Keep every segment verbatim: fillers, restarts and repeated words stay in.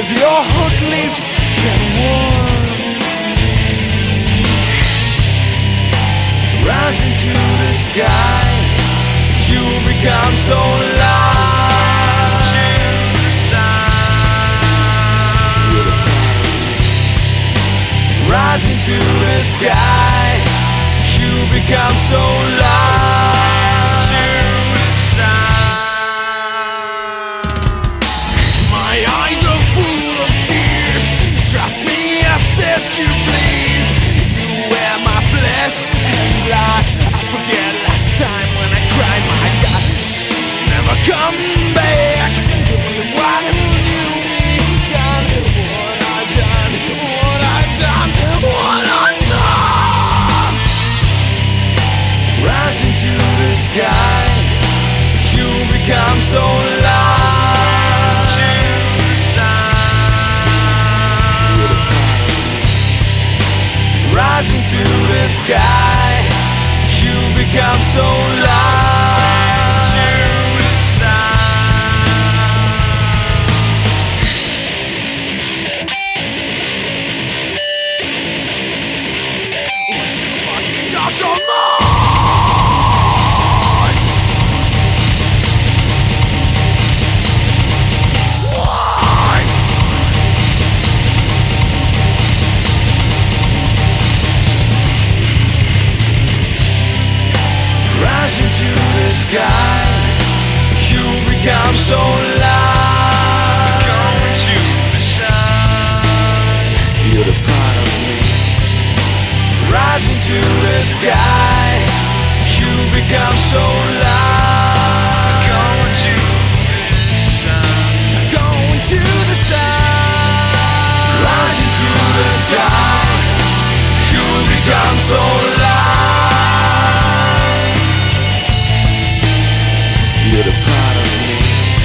With your hot lips get warm, rising to the sky, you become so large. Rising to the sky, you become so large. My eyes are full of tears. Trust me, I said you please. You wear my flesh and blood. I forget last time when I cried, my God. Never come back. You're the one who knew me. God, what I've done, what I've done, what I've done. Rising to the sky, you become so large. Rising to the sky, you become so large. What's your fucking doubts on mine? Why? Rising to the sky, you become so large. Going to the sun, you're the part of me. Rising to the sky, you become so large. Going to the sun, going to the sun. Rising to the sky, you become so large. You're the part of me.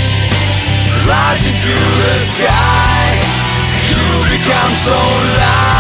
Rising to the sky, you become so loud.